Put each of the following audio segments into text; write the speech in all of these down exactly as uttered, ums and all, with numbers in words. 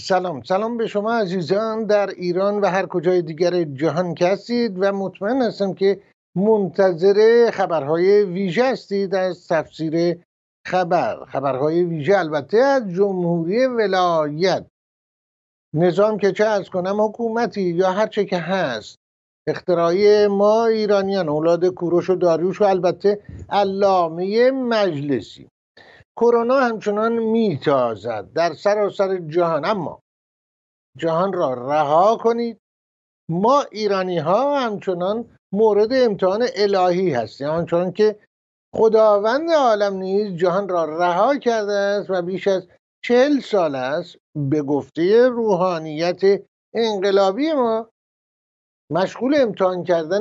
سلام سلام به شما عزیزان در ایران و هر کجای دیگر جهان که هستید و مطمئن هستم که منتظر خبرهای ویژه هستید از تفسیر خبر خبرهای ویژه البته از جمهوری ولایت. نظام که چه از کنم حکومتی یا هر چه که هست اختراعی ما ایرانیان، اولاد کوروش و داریوش و البته علامه مجلسی. کرونا همچنان میتازد در سراسر جهان، اما جهان را رها کنید. ما ایرانی ها همچنان مورد امتحان الهی هستیم، همچنان که خداوند عالم نیز جهان را رها کرده است و بیش از چهل سال است به گفته روحانیت انقلابی ما مشغول امتحان کردن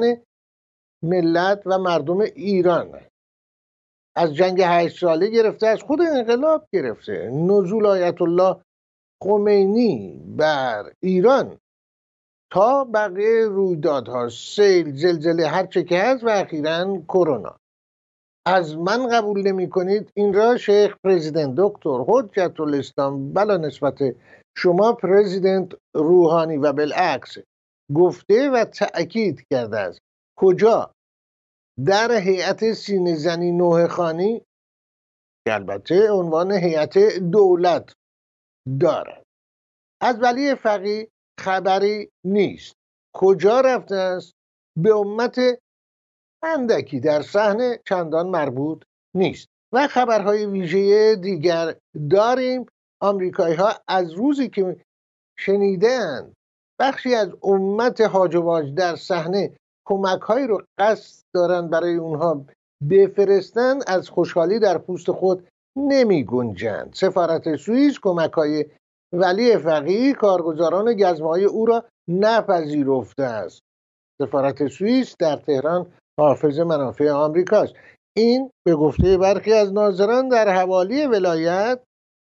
ملت و مردم ایران. از جنگ هشت ساله گرفته، از خود انقلاب گرفته، نزول آیت الله خمینی بر ایران تا بقیه رویدادها، سیل، زلزله، هر چه که هست و اخیراً کرونا. از من قبول نمی کنید این را شیخ پرزیدنت دکتر حجت الاسلام بلا نسبت شما پرزیدنت روحانی و بالعکس گفته و تأکید کرده است. کجا؟ در هیئت سینه زنی نوح خانی که البته عنوان هیئت دولت دارد. از ولی فقیه خبری نیست. کجا رفته است؟ به امت اندکی در صحنه چندان مربوط نیست. و خبرهای ویژه دیگر داریم. آمریکایی ها از روزی که شنیدند بخشی از امت هاج و واج در صحنه کمک هایی رو قصد دارند برای اونها بفرستند، از خوشحالی در پوست خود نمی گنجند. سفارت سوئیس کمک های ولی فقیه کارگزاران گزمه های او را نپذیرفته است. سفارت سوئیس در تهران حافظ منافع آمریکاست. این به گفته برخی از ناظران در حوالی ولایت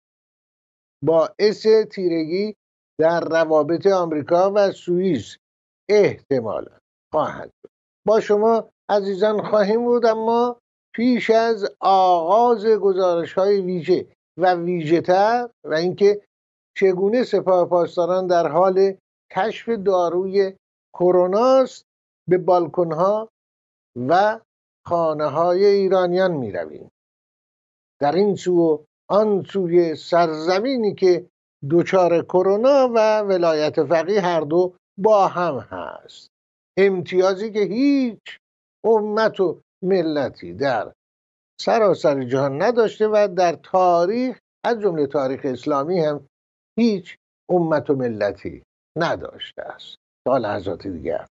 باعث تیرگی در روابط آمریکا و سوئیس احتمالا خواهد بود. با شما عزیزان خواهیم بود، اما پیش از آغاز گزارش های ویژه و ویژه تر و اینکه چگونه سپاه پاسداران در حال کشف داروی کروناست، به بالکن ها و خانه های ایرانیان می رویم. در این سو و آن سوی سرزمینی که دوچار کرونا و ولایت فقیه هر دو با هم هست. امتیازی که هیچ امت و ملتی در سراسر جهان نداشته و در تاریخ از جمله تاریخ اسلامی هم هیچ امت و ملتی نداشته است. تا لحظات دیگر.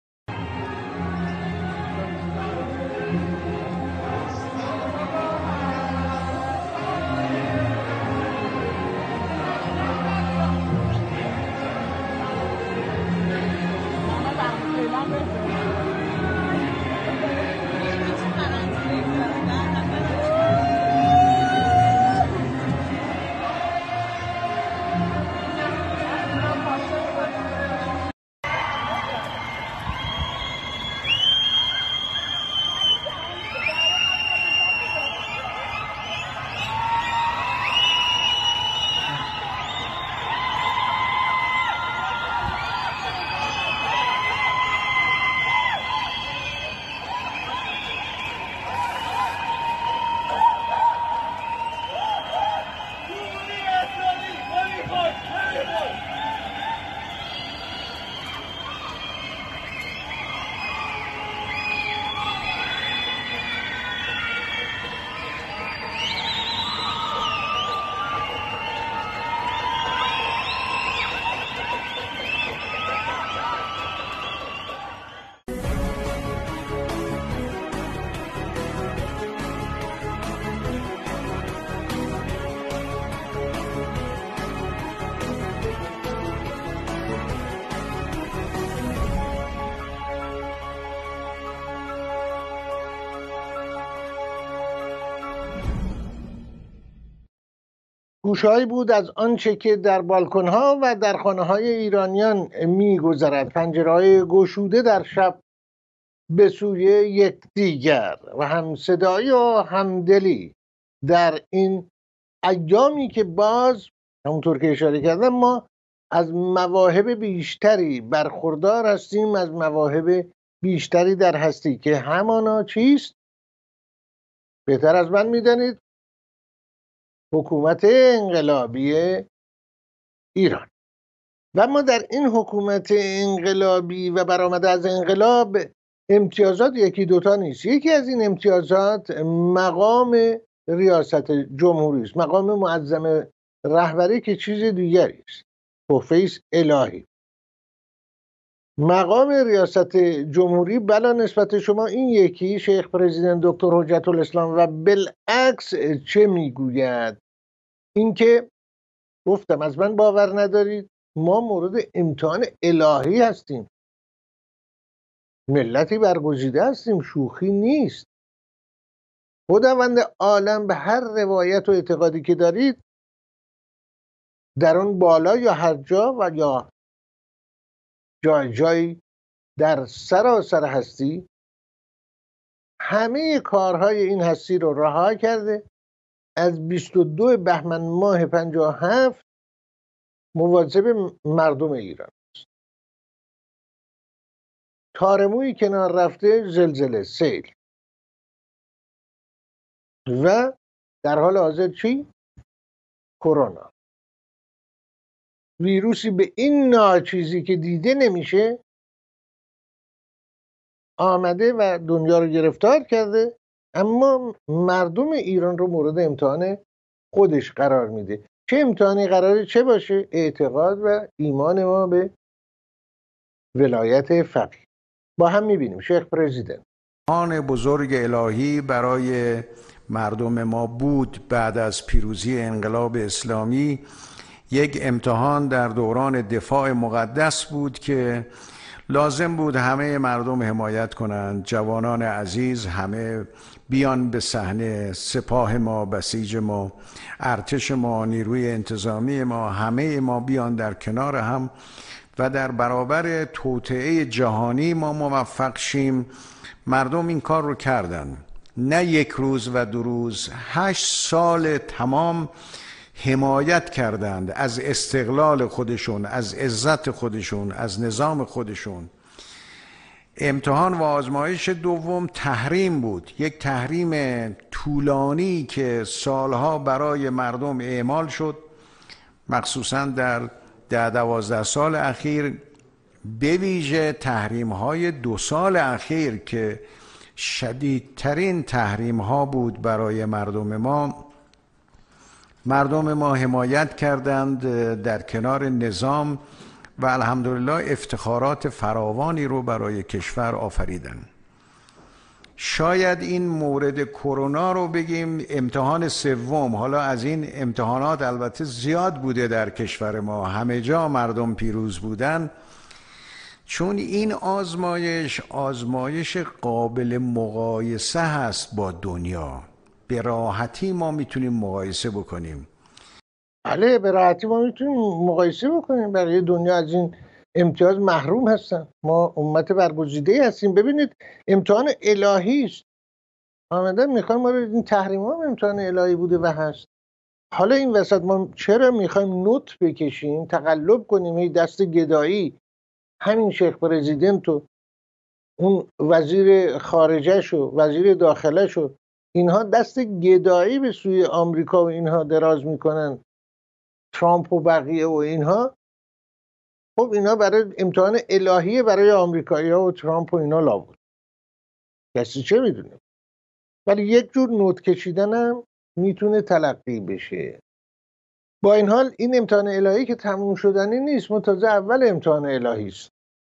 گوشهایی بود از آنچه که در بالکن‌ها و در خانه‌های ایرانیان می‌گذرد. پنجره‌های گشوده در شب به سوی یکدیگر و هم صدایی و همدلی در این ایامی که باز همونطور که اشاره کردم ما از مواهب بیشتری برخوردار هستیم، از مواهب بیشتری در هستی که همانا چیست؟ بهتر از من میدانید، حکومت انقلابی ایران. و ما در این حکومت انقلابی و برآمده از انقلاب امتیازات یکی دوتا نیست. یکی از این امتیازات مقام ریاست جمهوری است، مقام معظم رهبری که چیز دیگری است، تحفه است الهی. مقام ریاست جمهوری بلا نسبت شما این یکی شیخ پرزیدنت دکتر حجت الاسلام و بالعکس چه میگوید؟ اینکه گفتم از من باور ندارید، ما مورد امتحان الهی هستیم، ملتی برگزیده هستیم، شوخی نیست. خداوند عالم به هر روایت و اعتقادی که دارید در اون بالا یا هر جا و یا جای جایی در سراسر هستی همه کارهای این هستی رو رها کرده. از بیست و دو بهمن ماه پنجاه و هفت مواظب مردم ایران است. تارموی کنار رفته، زلزله، سیل و در حال حاضر چی؟ کرونا، ویروسی به این ناچیزی که دیده نمیشه آمده و دنیا رو گرفتار کرده، اما مردم ایران رو مورد امتحان خودش قرار میده. چه امتحانی قراره چه باشه؟ اعتقاد و ایمان ما به ولایت فقیه. با هم میبینیم شیخ پرزیدنت آن بزرگ الهی برای مردم ما بود بعد از پیروزی انقلاب اسلامی یک امتحان در دوران دفاع مقدس بود که لازم بود همه مردم حمایت کنند، جوانان عزیز همه بیان به صحنه، سپاه ما، بسیج ما، ارتش ما، نیروی انتظامی ما، همه ما بیان در کنار هم و در برابر توطئه جهانی ما موفق شیم. مردم این کار رو کردن، نه یک روز و دو روز، هشت سال تمام حمایت کردند از استقلال خودشون، از عزت خودشون، از نظام خودشون. امتحان و آزمایش دوم تحریم بود، یک تحریم طولانی که سالها برای مردم اعمال شد، مخصوصا در ده دوازده سال اخیر، به ویژه تحریم های دو سال اخیر که شدیدترین تحریم ها بود برای مردم ما. مردم ما حمایت کردند در کنار نظام و الحمدلله افتخارات فراوانی رو برای کشور آفریدن. شاید این مورد کرونا رو بگیم امتحان سوم. حالا از این امتحانات البته زیاد بوده در کشور ما، همه جا مردم پیروز بودن، چون این آزمایش آزمایش قابل مقایسه هست با دنیا. به راحتی ما میتونیم مقایسه بکنیم. بله، به راحتی ما میتونیم مقایسه بکنیم. برای دنیا از این امتیاز محروم هستن. ما امت برگزیده هستیم. ببینید امتحان الهی است. آمدن میخوایم ما رو این تحریم ها امتحان الهی بوده و هست. حالا این وسط ما چرا میخوایم نوت بکشیم، تقلب کنیم، هی دست گدایی همین شیخ پرزیدنت و اون وزیر خارجه شو، وزیر داخله شو، اینها دست گدایی به سوی آمریکا و اینها دراز میکنن، ترامپ و بقیه و اینها. خب اینا برای امتحان الهی برای آمریکایی ها و ترامپ و اینا لابد، کسی چه میدونه. ولی یک جور نوت کشیدن هم میتونه تلقی بشه. با این حال این امتحان الهی که تموم شدنی نیست، ما تازه اول امتحان الهی است.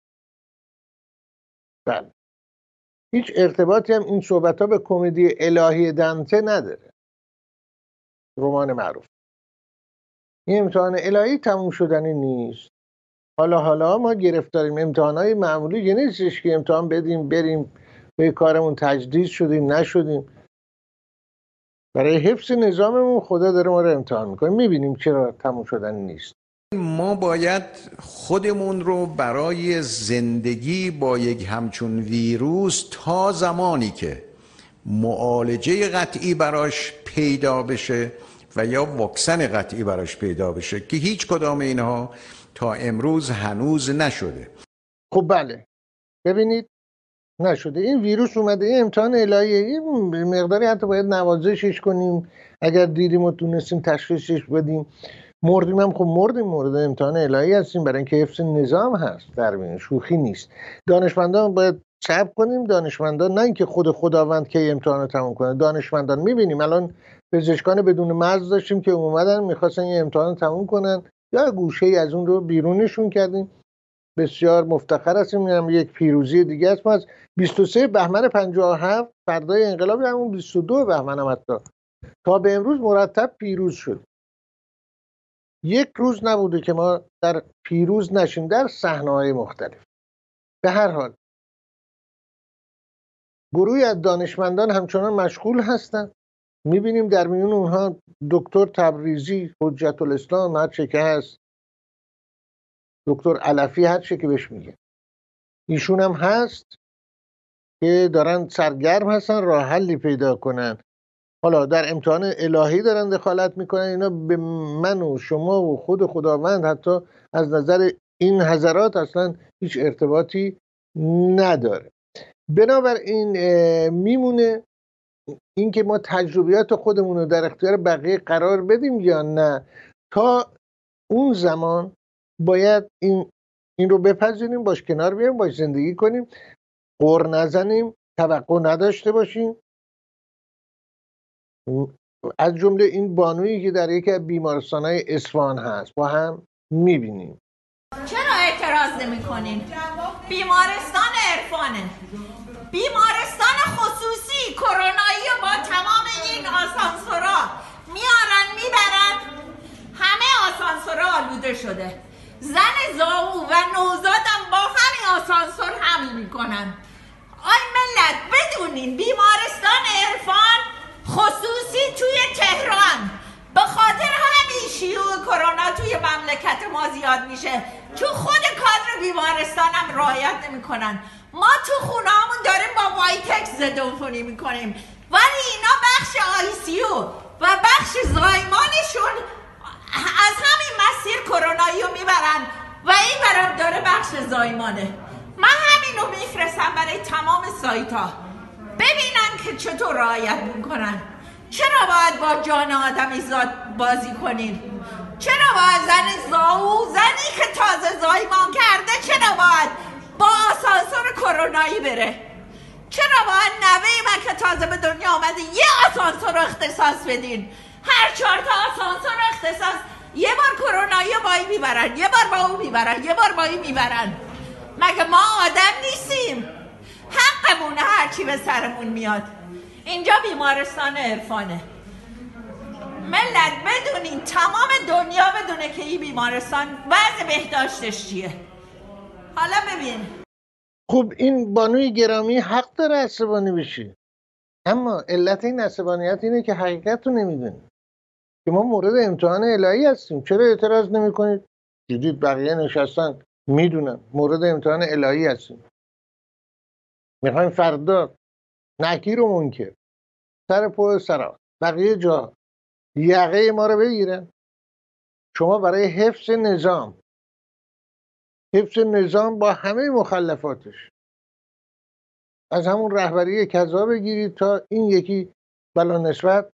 بله، هیچ ارتباطی هم این صحبت ها به کمدی الهی دانته نداره، رمان معروف. این امتحان الهی تموم شدنی نیست. حالا حالا ما گرفتاریم امتحانات معمولی، یه نیستش که امتحان بدیم بریم به کارمون تجدید شدیم نشدیم. برای حفظ نظاممون خدا داره ما رو امتحان میکنه. میبینیم چرا تموم شدنی نیست. ما باید خودمون رو برای زندگی با یک همچون ویروس تا زمانی که معالجه قطعی براش پیدا بشه و یا واکسن قطعی براش پیدا بشه که هیچ کدام اینها تا امروز هنوز نشده. خب بله، ببینید نشده. این ویروس اومده، این امتحان الهیه، این مقداری حتی باید نوازشش کنیم، اگر دیدیم و تونستیم تشخیصش بدیم. مردیم هم خب مردیم، مورد امتحان الهی هستیم، برای اینکه حفظ نظام هست، در بین شوخی نیست. دانشمندان باید صبر کنیم، دانشمندان نه اینکه خود خداوند که امتحان رو تموم کنه، دانشمندان میبینیم الان پزشکان بدون مرز داشتیم که اومدن میخواستن یه امتحان تموم کنن، یا گوشه ای از اون رو بیرونشون کردیم. بسیار مفتخر هستیم، هم یک پیروزی دیگه است. ما از بیست و سه بهمن پنجاه و هفت فردای انقلاب، همون بیست و دو بهمن هم حتی تا به امروز مرتب پیروز شد. یک روز نبوده که ما در پیروز نشیم در صحنه‌های مختلف. به هر حال گروهی از دانشمندان همچنان مشغول هستند. میبینیم در میون اونها دکتر تبریزی، حجت الاسلام، هر چه که هست، دکتر علفی، هر چه که بهش میگه، ایشون هم هست که دارن سرگرم هستن راه حلی پیدا کنن. حالا در امتحان الهی دارن دخالت میکنن. اینا به من و شما و خود خداوند حتی از نظر این حضرات اصلا هیچ ارتباطی نداره. بنابراین میمونه اینکه ما تجربیات خودمون رو در اختیار بقیه قرار بدیم یا نه. تا اون زمان باید این این رو بپذیریم، باش کنار بیایم، باش زندگی کنیم، غر نزنیم، توقع نداشته باشیم. از جمله این بانویی که در یکی از بیمارستان‌های اصفهان هست با هم میبینیم. چرا اعتراض نمی کنین؟ بیمارستان عرفانه، بیمارستان خصوصی کرونایی و با تمام این آسانسورا میارن میبرن، همه آسانسورا آلوده شده. زن زاو و نوزادم با همین آسانسور حمل میکنن. آی ملت بدونین بیمارستان عرفان خصوصی توی تهران به خاطر همین شیوع کرونا توی مملکت ما زیاد میشه، تو خود کادر بیمارستانم رعایت نمیکنن. ما تو خونه‌مون داریم با وایتکس ضدعفونی میکنیم، ولی اینا بخش آی سی یو و بخش زایمانشون از همین مسیر کرونایی رو میبرن و این برم داره بخش زایمانه. من همین رو میفرستم برای تمام سایت ها ببینن که چطور رعایت میکنن. چرا باید با جان آدمی زاد بازی کنین؟ چرا باید زن زاو، زنی که تازه زایمان کرده، چرا باید با آسانسور کرونایی بره؟ چرا باید نوه من که تازه به دنیا آمده یه آسانسور رو اختصاص بدین؟ هر چهار تا آسانسور رو اختصاص، یه بار کرونایی با این میبرن، یه بار با اون میبرن، یه بار با این میبرن. مگه ما آدم نیستیم؟ حقمونه هرچی به سرمون میاد. اینجا بیمارستان عرفانه. ملت بدونین، تمام دنیا بدونه که این بیمارستان وضع بهداشتش چیه. حالا ببین، خب این بانوی گرامی حق داره عصبانی بشه، اما علت این عصبانیت اینه که حقیقت رو نمیدونیم که ما مورد امتحان الهی هستیم. چرا اعتراض نمی کنید؟ دیدید بقیه نشستن میدونن مورد امتحان الهی هستیم. میخوایم فردا نکیر و منکر سر پو سرا بقیه جا یقه ما رو بگیرن. شما برای حفظ نظام، حفظ نظام با همه مخلفاتش، از همون رهبری کذا بگیرید تا این یکی بلا نسبت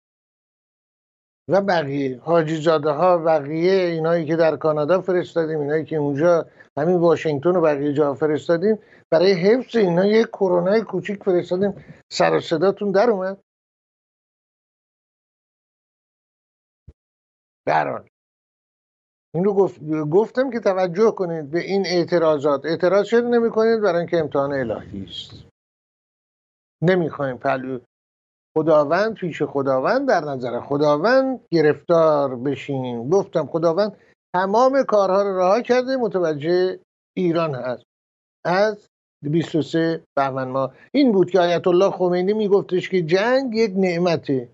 و بقیه حاجی زاده ها، بقیه اینایی که در کانادا فرستادیم، اینایی که اونجا همین واشنگتن و بقیه جا فرستادیم، برای حفظ اینا یک کرونای کوچیک فرستادیم. سر و صداتون در اومد؟ برحال این رو گفت، گفتم که توجه کنید به این اعتراضات. اعتراض چرا نمی کنید؟ برای اینکه امتحان الهی است. نمیخوایم پلو خداوند پیش خداوند در نظر خداوند گرفتار بشیم. گفتم خداوند تمام کارها رو رها کرده، متوجه ایران هست. از بیست و سه بهمن ماه این بود که آیت الله خمینی میگفتش که جنگ یک نعمته.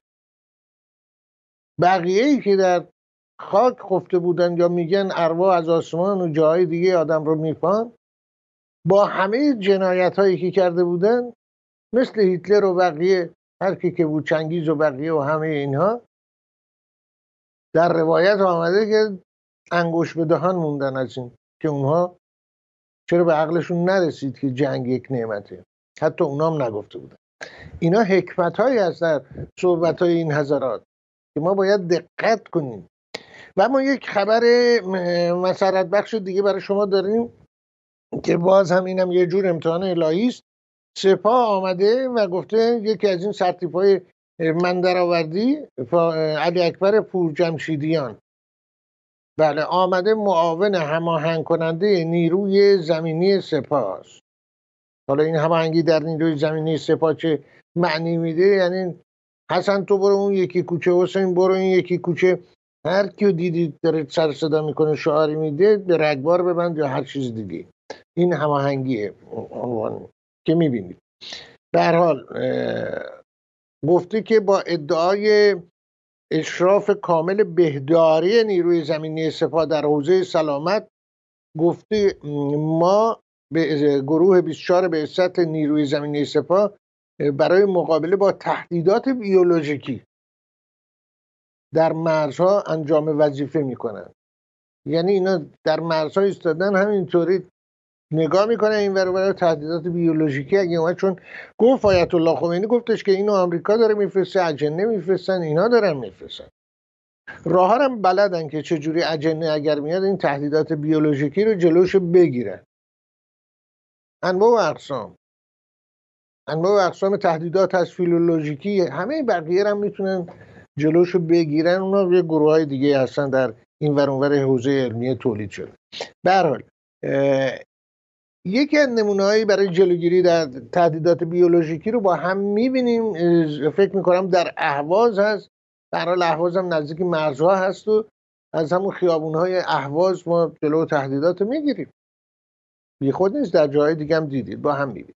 بقیه‌ای که در خاک خفته بودن یا میگن ارواح از آسمان و جاهای دیگه آدم رو میپان، با همه جنایت هایی که کرده بودن، مثل هیتلر و بقیه، هر کی که بود، چنگیز و بقیه و همه اینها، در روایت آمده که انگوش به دهان موندن از این که اونها چرا به عقلشون نرسید که جنگ یک نعمته. حتی اونا هم نگفته بودن. اینا حکمت هایی هست در صحبت های این حضرات که ما باید دقت کنیم. و ما یک خبر مسرت بخش دیگه برای شما داریم که باز هم اینم یه جور امتحان الهی است. سپاه آمده و گفته یکی از این سرتیپ‌های من درآوردی علی اکبر پورجمشیدیان بله آمده معاون هماهنگ کننده نیروی زمینی سپاه است. حالا این هماهنگی در نیروی زمینی سپاه چه معنی میده؟ یعنی حسن تو برو اون یکی کوچه، حسین برو این یکی کوچه، هر کیو دیدید داره سر صدا میکنه شعاری میده به رگبار ببند یا هر چیز دیگه. این هماهنگیه عنوان که میبینید. به هر حال گفته که با ادعای اشراف کامل بهداری نیروی زمینی سپاه در حوزه سلامت، گفته ما به گروه بیست و چهار بعثت نیروی زمینی سپاه برای مقابله با تهدیدات بیولوژیکی در مرزها انجام وظیفه میکنن. یعنی اینا در مرزها ایستادن همینطوری نگاه میکنن این ور برای تهدیدات بیولوژیکی اگه اومد. چون گفت آیت الله خمینی گفتش که اینو آمریکا داره میفرسته، اجنه میفرستن، اینا دارن میفرستن. راه هم بلدن که چجوری اجنه اگر میاد این تهدیدات بیولوژیکی رو جلوش بگیرن. انواع و اقسام انواع و اقسام تهدیدات هست، فیلولوژیکی، همه بقیه هم میتونن جلوشو بگیرن. اونا یه گروه های دیگه هستن در این ور اون ور حوزه علمی تولید شده. به هر حال یکی از نمونه‌هایی برای جلوگیری در تهدیدات بیولوژیکی رو با هم می‌بینیم. فکر می‌کنم در اهواز هست. به هر حال اهواز هم نزدیک مرزها هست و از همون خیابون‌های اهواز ما جلو تهدیدات رو می‌گیریم. بی خود نیست، در جاهای دیگه هم دیدید، با هم می‌بینیم.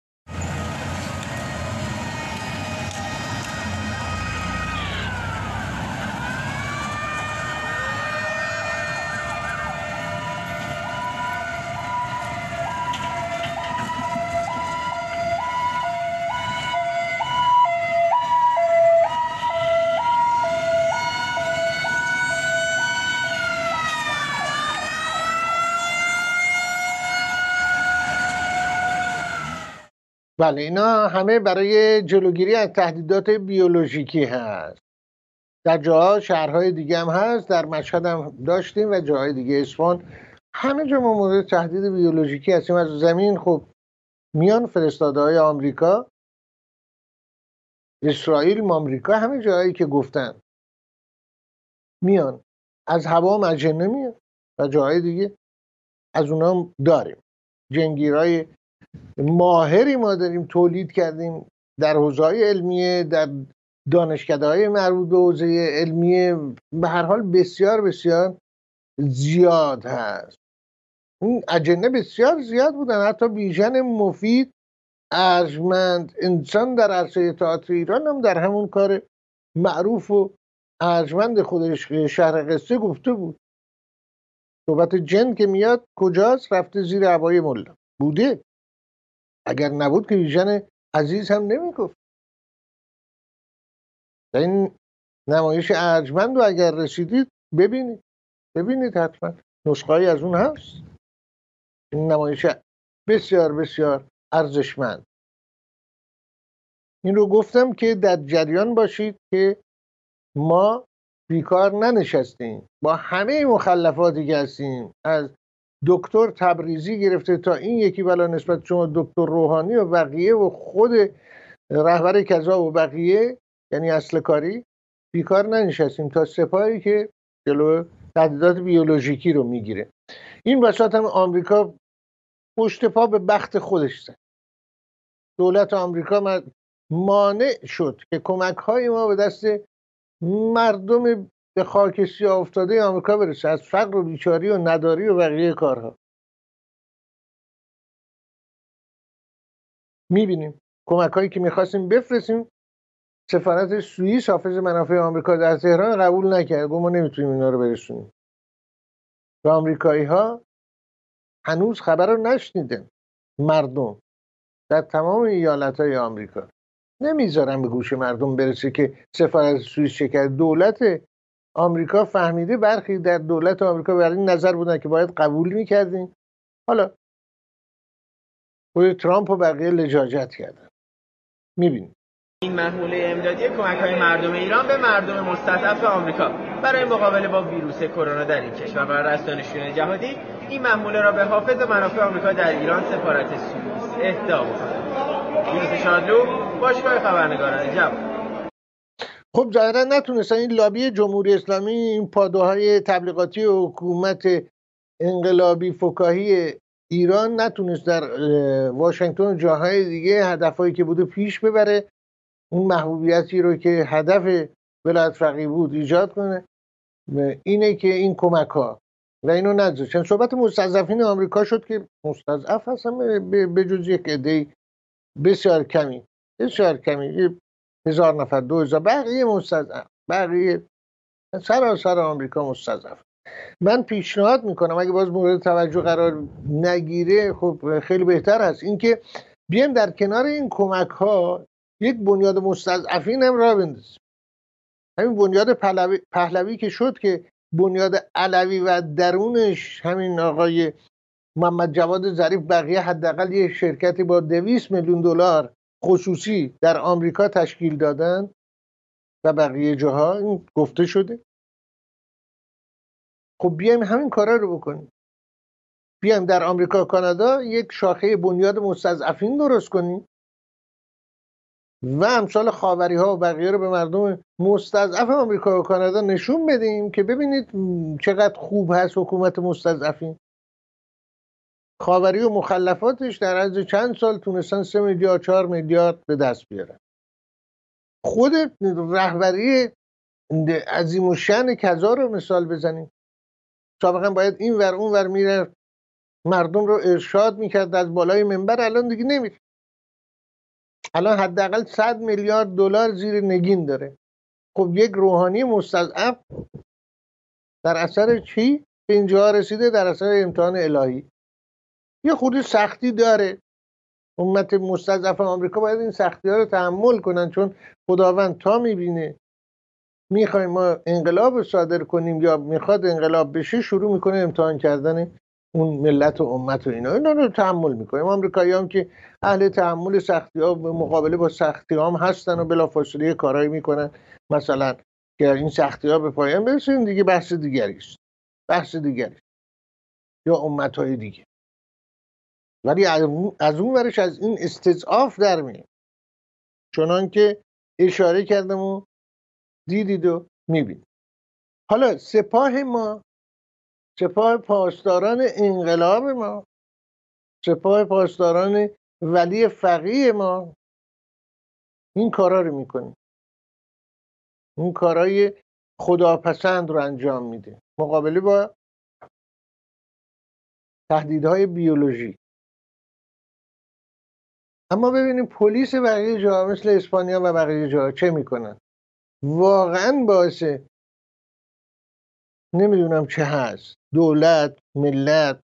بله اینا همه برای جلوگیری از تهدیدات بیولوژیکی هست. در جاها شهرهای دیگه هم هست، در مشهد هم داشتیم و جاهای دیگه اصفهان، همه جا ما مورد تهدید بیولوژیکی هستیم. از زمین خب میان فرستاده های آمریکا، اسرائیل، آمریکا، همه جاهایی که گفتن میان. از هوا مجنه میان و جاهای دیگه از اونا هم داریم. جنگیرهای ماهری ما داریم تولید کردیم در حوزه‌های علمیه، در دانشکده‌های مربوط به حوزه علمیه، به هر حال بسیار بسیار زیاد هست. این اجنه بسیار زیاد بودن. حتی بیژن مفید، ارجمند انسان در عرصه تئاتر ایران هم در همون کار معروف و ارجمند خودش شهر قصه گفته بود صحبت جن که میاد کجاست؟ رفته زیر عبای ملا بوده. اگر نبود که بیژن عزیز هم نمیگفت. این نمایش ارجمند رو اگر رسیدید ببینید ببینید حتما، نسخه‌ای از اون هست. این نمایش بسیار بسیار ارزشمند. این رو گفتم که در جریان باشید که ما بیکار ننشستیم، با همه مخلفاتی که هستیم، از دکتر تبریزی گرفته تا این یکی بلا نسبت شما دکتر روحانی و بقیه و خود رهبر کذا و بقیه، یعنی اصل کاری، بیکار ننشستیم تا سپاهی که جلو تهدیدات بیولوژیکی رو میگیره. این وسط هم آمریکا پشت پا به بخت خودش زد. دولت آمریکا مانع شد که کمک های ما به دست مردم به خاک سیاه افتاده آمریکا برسه، از فقر و بیچاری و نداری و بقیه کارها. میبینیم کمک هایی که میخواستیم بفرستیم، سفارت سوئیس حافظ منافع آمریکا در تهران قبول نکرد، گفت ما نمیتونیم اینا رو برسونیم. و آمریکایی ها هنوز خبر رو نشنیدن. مردم در تمام ایالت های آمریکا نمیذارن به گوش مردم برسه که سفارت سوئیس چه کرد. دولت آمریکا فهمیده، برخی در دولت آمریکا بر این نظر بودن که باید قبول میکردیم. حالا خود ترامپ و بقیه لجاجت کردن. میبینیم این محموله امدادی کمک‌های مردم ایران به مردم مستضعف آمریکا برای مقابله با ویروس کرونا در این کشور و رأس دانشجویان جهادی این محموله را به حافظ منافع آمریکا در ایران سفارت سوئیس اهدا می‌کنند. ویروس شادلو، باشگاه خبرنگاران جوان. خب ظاهرا نتونستن این لابی جمهوری اسلامی، این پادوهای تبلیغاتی حکومت انقلابی فکاهی ایران نتونست در واشنگتن و جاهای دیگه هدفهایی که بوده پیش ببره، اون محبوبیتی رو که هدف ولایت فقیه بود ایجاد کنه. اینه که این کمک ها و اینو نذاشتن. صحبت مستضعفین آمریکا شد که مستضعف هستن به جز یک عده بسیار کمی بسیار کمی هزار نفر دو هزار، بقیه مستضعف، بقیه سراسر آمریکا مستضعف. من پیشنهاد میکنم اگه باز مورد توجه قرار نگیره خب خیلی بهتر هست اینکه بیایم در کنار این کمک ها یک بنیاد مستضعفین هم راه بندازیم. همین بنیاد پهلوی, پهلوی که شد که بنیاد علوی و درونش همین آقای محمد جواد ظریف بقیه حداقل یه شرکتی با دویست میلیون دلار خصوصی در آمریکا تشکیل دادن و بقیه جاها این گفته شده. خب بیایم همین کارا رو بکنیم. بیایم در آمریکا و کانادا یک شاخه بنیاد مستضعفین درست کنیم و امثال خاوری ها و بقیه رو به مردم مستضعف آمریکا و کانادا نشون بدیم که ببینید چقدر خوب هست حکومت مستضعفین. خاوری و مخلفاتش در عرض چند سال تونستن سه میلیارد چهار میلیارد به دست بیارن. خود رهبری عظیم الشأن کذا رو مثال بزنیم. سابقا باید این ور اون ور میره مردم رو ارشاد میکرد از بالای منبر، الان دیگه نمیره. الان حداقل صد میلیارد دلار زیر نگین داره. خب یک روحانی مستضعف در اثر چی به اینجا رسیده؟ در اثر امتحان الهی. یه خود سختی داره. امت مستضعف آمریکا باید این سختی ها رو تحمل کنن، چون خداوند تا میبینه میخوایم ما انقلاب صادر کنیم یا میخواد انقلاب بشه شروع میکنه امتحان کردن اون ملت و امت و اینا اینا رو تحمل میکنیم. آمریکایی هم که اهل تحمل سختی ها به مقابله با سختی هم هستن و بلافاصله کارایی میکنن، مثلا که این سختی ها به پایان برسن دیگه بحث دیگری است، بحث دیگری یا امت های دیگه. ولی از اون ورش از این استضعاف در میاد، چنان که اشاره کردم و دیدید و میبینید. حالا سپاه ما، سپاه پاسداران انقلاب ما، سپاه پاسداران ولی فقیه ما این کارا رو میکنه، این کارای خداپسند رو انجام میده مقابله با تهدیدهای بیولوژی. اما ببینیم پلیس بقیه جا مثل اسپانیا و بقیه جا چه میکنن. واقعا باعث نمیدونم چه هست، دولت، ملت،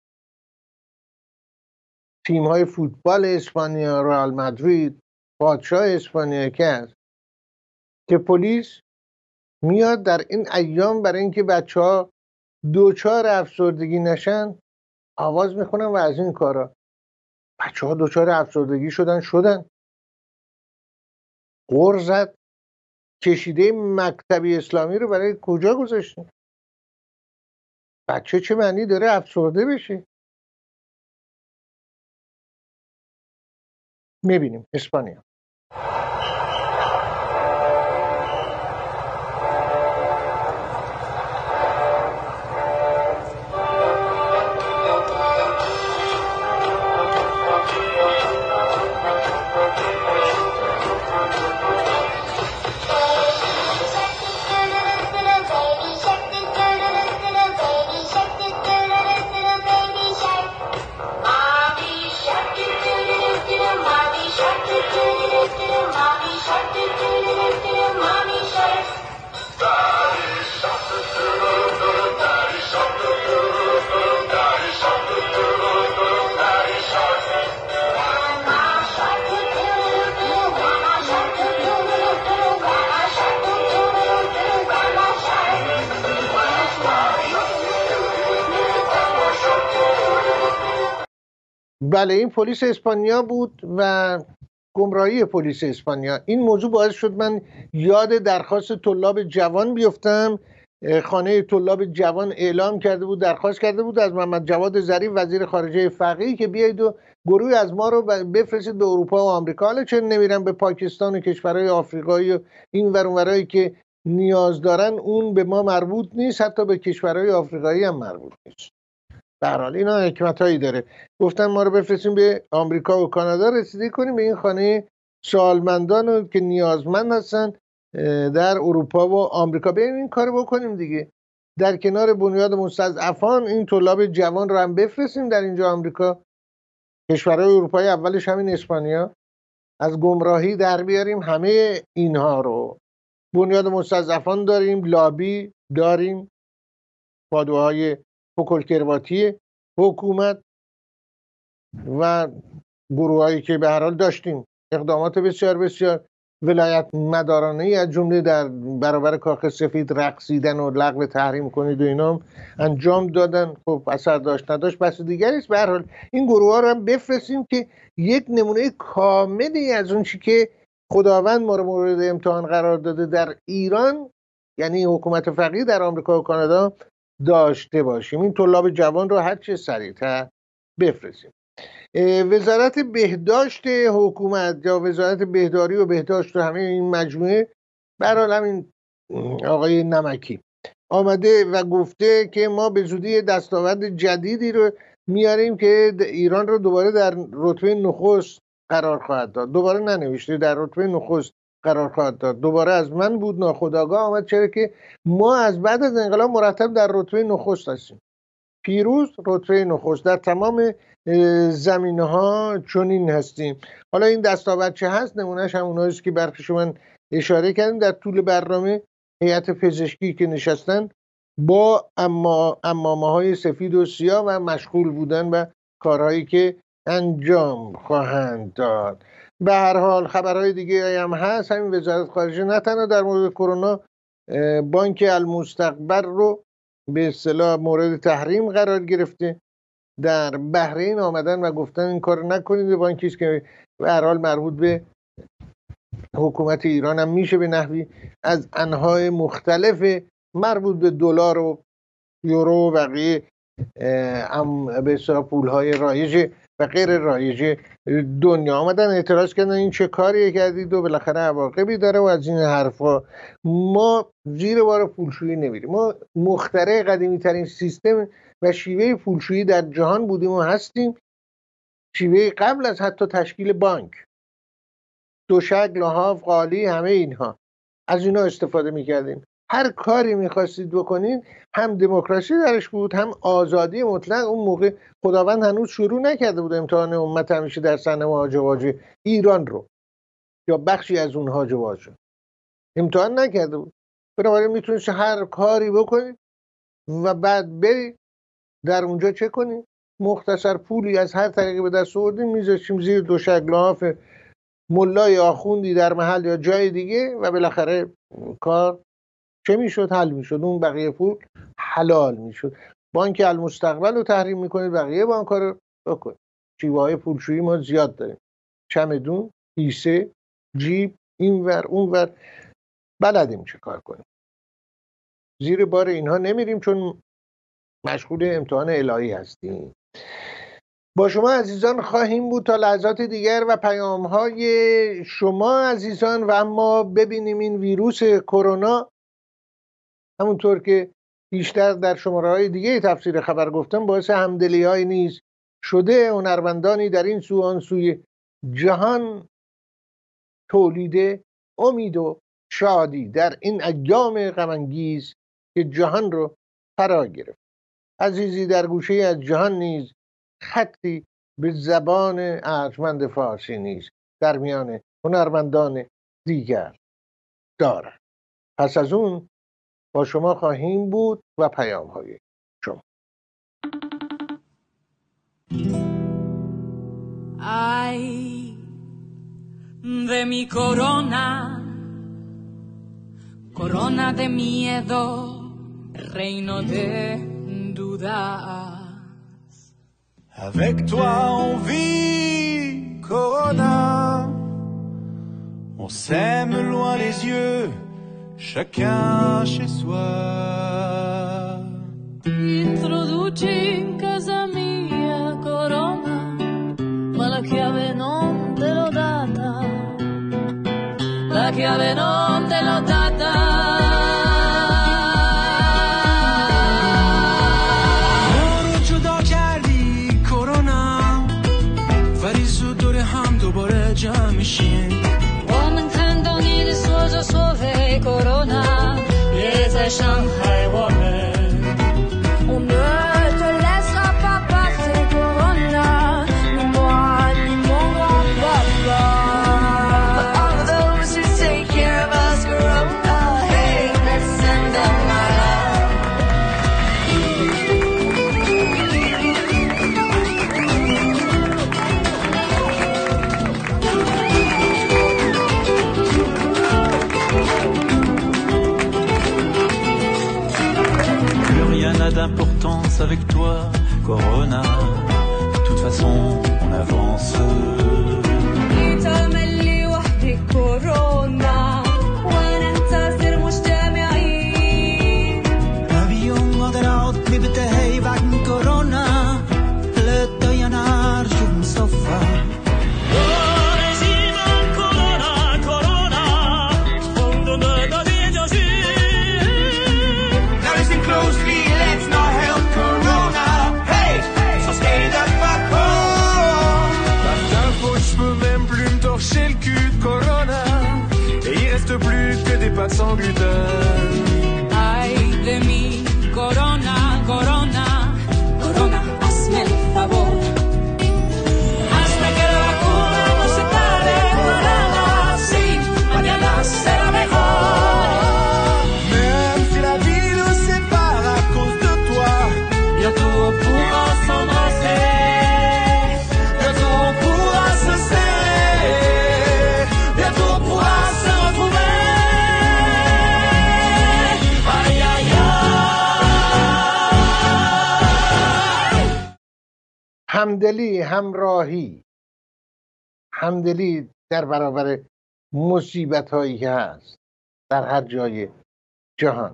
تیم‌های فوتبال اسپانیا، رئال مادرید، پادشاه اسپانیا که هست که پلیس میاد در این ایام برای اینکه بچه‌ها دوچار افسردگی نشن آواز میخونن و از این کارا. بچه‌ها دوچار افسردگی شدن شدن غر زد. کشیده مکتبی اسلامی رو برای کجا گذاشتن؟ بچه چه معنی داره افسرده بشه؟ میبینیم اسپانیا. Mommy shark, do do do do do, mommy shark, do do do. بله این پلیس اسپانیا بود و گمراهی پلیس اسپانیا. این موضوع باعث شد من یاد درخواست طلاب جوان بیفتم. خانه طلاب جوان اعلام کرده بود، درخواست کرده بود از محمد جواد ظریف وزیر خارجه فقیه که بیایید و گروه از ما رو بفرستید به اروپا و آمریکا. حالا چرا نمیرن به پاکستان و کشورهای آفریقایی و این ور اونورایی که نیاز دارن؟ اون به ما مربوط نیست، حتی به کشورهای آفریقایی هم مربوط نیست. به هر حال اینا حکمتایی داره. گفتن ما رو بفرستیم به آمریکا و کانادا، رسیدگی کنیم به این خانه سالمندان رو که نیازمند هستن در اروپا و آمریکا. بریم این کارو بکنیم دیگه. در کنار بنیاد مستضعفان این طلاب جوان رو هم بفرستیم در اینجا آمریکا. کشورهای اروپایی اولش همین اسپانیا. از گمراهی در بیاریم همه اینها رو. بنیاد مستضعفان داریم، لابی داریم، پادوهای فوکل کرواتی حکومت و گروهایی که به هر حال داشتیم اقدامات بسیار بسیار ولایت مدارانه ای از جمله در برابر کاخ سفید رقصیدن و لغو تحریم کنید و اینا انجام دادن. خب اثر داشت نداشت بحث دیگری است. به هر حال این گروه ها رو هم بفرستیم که یک نمونه کاملی از اون چی که خداوند ما رو مورد امتحان قرار داده در ایران، یعنی حکومت فقیه در آمریکا و کانادا، داشته باشیم. این طلاب جوان رو هر چه سریعتر بفرستیم. وزارت بهداشت حکومت یا وزارت بهداری و بهداشت و همه این مجموعه، به هر حال همین آقای نمکی آمده و گفته که ما به زودی دستاورد جدیدی رو میاریم که ایران رو دوباره در رتبه نخست قرار خواهد داد. دوباره ننوشته در رتبه نخست قرار خواهد داد. دوباره از من بود ناخودآگاه آمد، چرا که ما از بعد از انقلاب مرتب در رتبه نخست هستیم. پیروز رتبه نخست در تمام زمینه ها چنین هستیم. حالا این دستاورد چه هست؟ نمونهش هم اوناییست که برخیش من اشاره کردیم در طول برنامه. هیئت پزشکی که نشستن با اما امامه های سفید و سیاه و مشغول بودن و کارهایی که انجام خواهند داد. به هر حال خبرهای دیگه هم هست. همین وزارت خارجه نه تنها در مورد کرونا بانک المستقبل رو به اصطلاح مورد تحریم قرار گرفته. در بحرین آمدن و گفتن این کار نکنید. بانکی است که به هر حال مربوط به حکومت ایران هم میشه به نحوی از انواع مختلف مربوط به دلار و یورو و بقیه به اصطلاح پولهای رایج و غیر رایج دنیا آمدن اعتراض کردن این چه کاریه کردید و بالاخره عواقبی داره و از این حرفا. ما زیر بار پولشویی نمیریم. ما مخترع قدیمی ترین سیستم و شیوه پولشویی در جهان بودیم و هستیم. شیوه قبل از حتی تشکیل بانک، دوشک، لحاف، قالی، همه اینها از اینا استفاده میکردیم. هر کاری میخواستید بکنید هم دموکراسی درش بود هم آزادی مطلق. اون موقع خداوند هنوز شروع نکرده بود امتحان امت همیشه در صحنه و هاج و واج ایران رو یا بخشی از اون هاج و واج امتحان نکرده بود. بنابراین میتونید هر کاری بکنید و بعد برید در اونجا چه کنید؟ مختصر پولی از هر طریقی به دست آوردیم میذاشتیم زیر دوشک لحاف ملای آخوندی در محل یا جای دیگه و بالاخره کار چه میشد؟ حل میشد. اون بقیه پول حلال میشد. بانک المستقبل رو تحریم میکنید، بقیه بانک‌ها رو بکنید. شیوه‌های پولشویی ما زیاد داریم. چمدون، کیسه، جیب، اینور اونور، بلدیم چه کار کنیم. زیر بار اینها نمیریم چون مشغول امتحان الهی هستیم. با شما عزیزان خواهیم بود تا لحظات دیگر و پیام‌های شما عزیزان. و اما ببینیم این ویروس کرونا، همونطور که بیشتر در شماره‌های دیگه تفسیر خبر گفتم، باعث همدلی‌های نیز شده. هنرمندانی در این سو آن سوی جهان تولید امید و شادی در این ایام غم‌انگیز که جهان رو فرا گرفت. عزیزی در گوشه از جهان نیز خطی به زبان ارجمند فارسی نیز در میان هنرمندان دیگر دارد. پس از اون با شما خواهیم بود و پیام های شما. Ay de mi corona, corona de miedo, reino de dudas. Avec toi on vit Corona, on s'aime loin les yeux, chacun chez soi. Introduci in casa mia Corona, ma la chiave non te l'ho data, la chiave non te l'ho data. جمع میشیم با من تندانی سوز سوه کرونا یه زشم حیوانه On ne te laissera pas passer Corona, ni moi, ni mon grand-papa. For all of those who take care of us, Corona, hey, let's send them my love. D'importance avec toi, Corona. De toute façon, on avance. تملي وحدي كورونا وننتصر مجتمعين. Avion moderat میبته هی وقت کرونا لتا yanar شون صفا. Plus que des pâtes sans gluten. Ay de mí, Corona, Corona, Corona, hazme el favor. Hasta que la vacuna no se pare, Corona, sí, mañana será mejor. Même si la vie nous sépare à cause de toi, Bientôt on pourra s'embrasser, bientôt on pourra se serrer, bientôt on pourra se retrouver. همدلی، همراهی، همدلی در برابر مصیبت هایی که هست در هر جای جهان.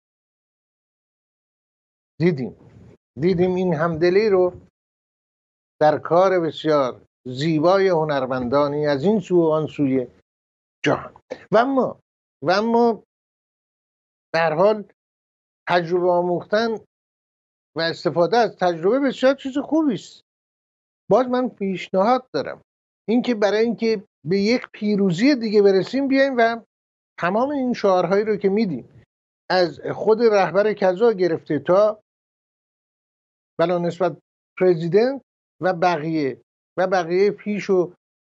دیدیم دیدیم این همدلی رو در کار بسیار زیبای هنرمندانی از این سو و آن سوی جهان. و اما و اما به هر حال تجربه آموختن و استفاده از تجربه بسیار چیز خوبی است. باز من پیشنهاد دارم اینکه برای اینکه به یک پیروزی دیگه برسیم بیایم و تمام این شعارهایی رو که میدیم از خود رهبر کذا گرفته تا بلا نسبت پرزیدنت و بقیه و بقیه پیش و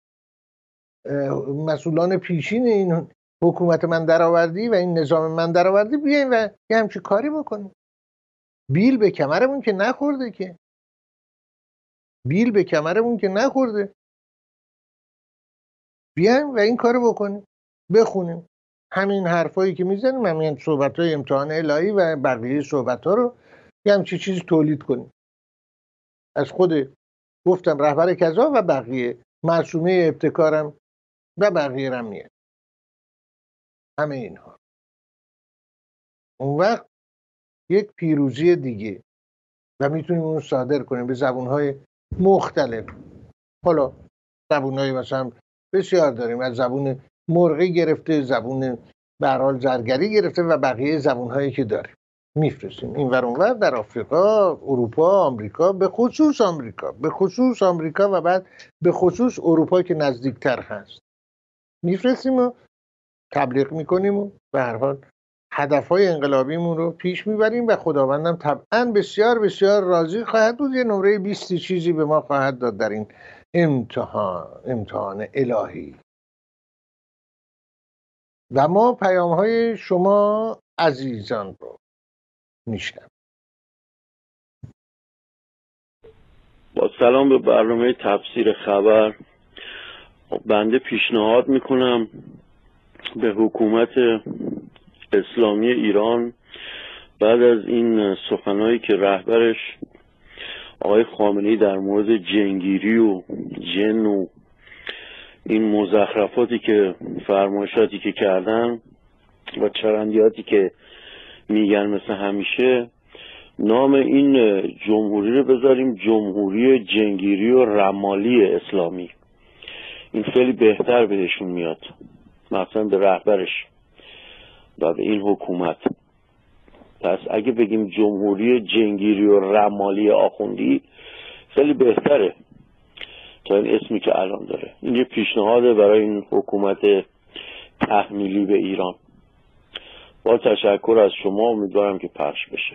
مسئولان پیشین این حکومت من درآوردی و این نظام من درآوردی بیایم و یه همچین کاری بکنیم. بیل به کمرمون که نخورده که بیل به کمرمون که نخورده بیایم و این کارو بکنیم، بخونیم همین حرفایی که میزنیم، همین صحبت‌های امتحان الهی و بقیه صحبت‌ها رو یه همچین چیزی تولید کنیم از خود گفتم رهبر کذا و بقیه، معصومه ابتکارم و بقیه هم میاد همه اینها. اون وقت یک پیروزی دیگه و میتونیم اون صادر کنیم به زبونهای مختلف. حالا زبونهای مثلا بسیار داریم، از زبون مرغی گرفته، زبون به هر حال زرگری گرفته و بقیه زبونهایی که داریم میفرستیم این ور اون ور در آفریقا، اروپا، آمریکا، به خصوص آمریکا به خصوص آمریکا و بعد به خصوص اروپا که نزدیکتر هست میفرستیم و تبلیغ میکنیم و به هر حال هدفهای انقلابیمون رو پیش میبریم و خداوندم طبعا بسیار بسیار راضی خواهد بود. یه نمره بیست چیزی به ما خواهد داد در این امتحان امتحان الهی. و ما پیام های شما عزیزان رو میشنم. با سلام به برنامه تفسیر خبر. بنده پیشنهاد میکنم به حکومت اسلامی ایران بعد از این سخنایی که رهبرش آقای خامنه‌ای در مورد جنگیری و جن و این مزخرفاتی که فرمایشاتی که کردن و چرندیاتی که میگن مثل همیشه، نام این جمهوری رو بذاریم جمهوری جنگیری و رمالی اسلامی. این خیلی بهتر بهشون میاد، مثلا به رهبرش و به این حکومت. پس اگه بگیم جمهوری جنگیری و رمالی آخوندی خیلی بهتره تا این اسمی که الان داره. این یه پیشنهاده برای این حکومت تحمیلی به ایران. با تشکر از شما، امیدوارم که پخش بشه.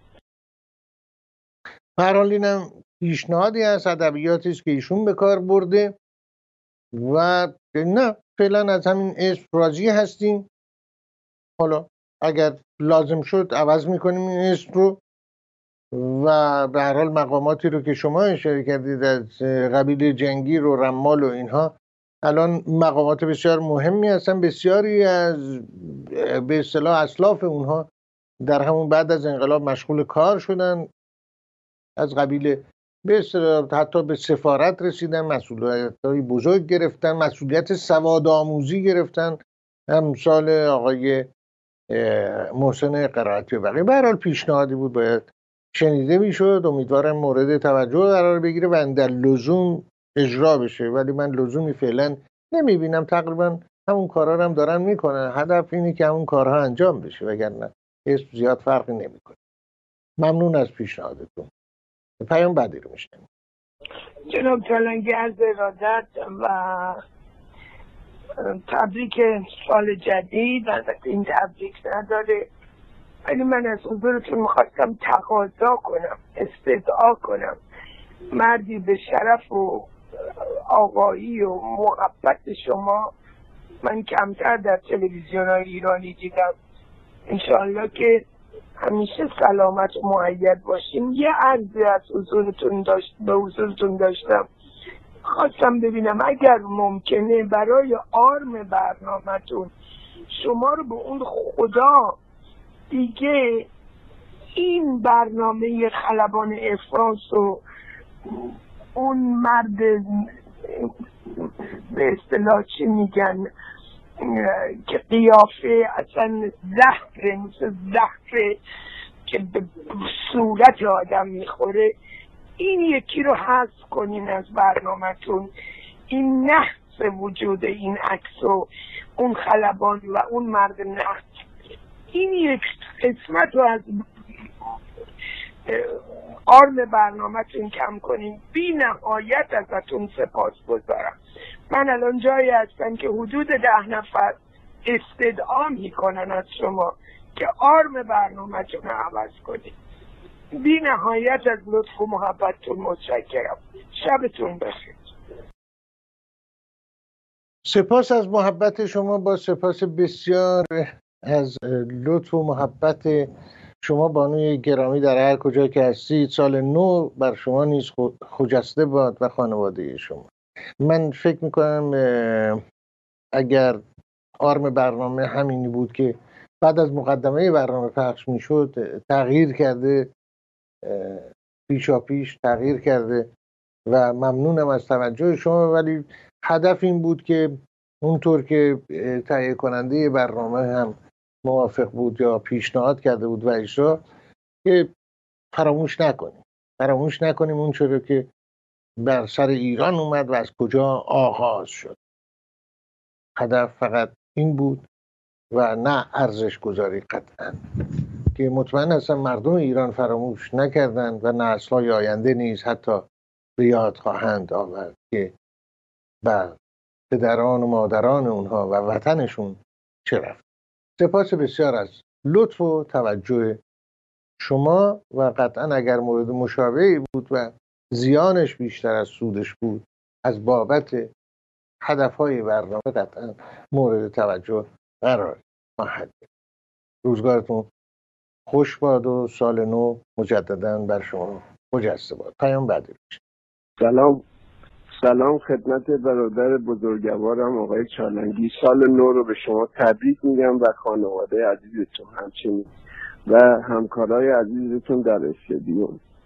به هر حال اینم پیشنهادی از ادبیاتی است که ایشون به کار برده و نه فعلا از همین اسم راضی هستیم. حالا اگر لازم شد عوض میکنیم این اسم رو و به هر حال مقاماتی رو که شما اشاره کردید از قبیل جنگیر و رمال و اینها الان مقامات بسیار مهمی هستن. بسیاری از به اصطلاح اسلاف اونها در همون بعد از انقلاب مشغول کار شدن، از قبیل به اصطلاح حتی به سفارت رسیدن، مسئولیت‌های بزرگ گرفتن، مسئولیت سواد آموزی گرفتن، امثال آقای محسن قرائتی و بقیه. به هر حال پیشنهادی بود، باید شنیده میشد. امیدوارم مورد توجه قرار بگیره و در لزوم اجرا بشه، ولی من لزومی فعلا نمیبینم. تقریبا همون کارا رو هم دارن میکنن. هدف اینه که همون کارها انجام بشه، وگرنه اسم زیاد فرقی نمیکنه. ممنون از پیشنهادتون. پیام بعدی رو میشنیم. جناب چالنگی از ارادت و تبریک سال جدید. البته این تبریک نداره، ولی من از حضورتون میخواستم تقاضا کنم، استدعا کنم مردی به شرف و آقایی و محبت شما من کمتر در تلویزیون های ایرانی دیدم. انشاءالله که همیشه سلامت و مؤید باشیم. یه عرضی از حضورتون داشت به حضورتون داشتم، خواستم ببینم اگر ممکنه برای آرم برنامه‌تون شما رو به اون خدا دیگه این برنامه خلبان افرانس و اون مرد به اصطلاح چی میگن که قیافه اصلا زهره، مثل زهره که به صورت آدم میخوره، این یکی رو حذف کنین از برنامه‌تون. این نحس وجود این عکس و اون خلبان و اون مرد نحس، این یک قسمت رو از آرم برنامه‌تون کم کنین. بی نهایت ازتون سپاس گذارم. من الان جایی هستم که حدود ده نفر استدعا میکنن از شما که آرم برنامه‌تون رو عوض کنین. بی نهایت از لطف و محبتتون متشکرم. شبتون بخیر. سپاس از محبت شما، با سپاس بسیار از لطف و محبت شما بانوی گرامی در هر کجا که هستید. سال نو بر شما نیز خجسته باد و خانواده شما. من فکر میکنم اگر آرم برنامه همینی بود که بعد از مقدمه برنامه پخش میشد، تغییر کرده، پیشا پیش تغییر کرده و ممنونم از توجه شما. ولی هدف این بود که اونطور که تهیه کننده برنامه هم موافق بود یا پیشنهاد کرده بود و اجرا، که فراموش نکنیم فراموش نکنیم اون چرا که بر سر ایران اومد و از کجا آغاز شد. هدف فقط این بود و نه ارزش گذاری قطعا، که مطمئن هستم مردم ایران فراموش نکردن و نسل‌های آینده نیز حتی به یاد خواهند آورد که بر پدران و مادران اونها و وطنشون چه رفت. سپاس بسیار از لطف و توجه شما و قطعا اگر مورد مشابهی بود و زیانش بیشتر از سودش بود از بابت هدفهای برنامه قطعا مورد توجه قرار خواهد گرفت. روزگارتون خوش باد و سال نو مجددا بر شما خجسته باد. پیام بعدی بشه. سلام سلام خدمت برادر بزرگوارم آقای چالنگی. سال نو رو به شما تبریک میگم و خانواده عزیزتون همچنین و همکارای عزیزتون در استودیو.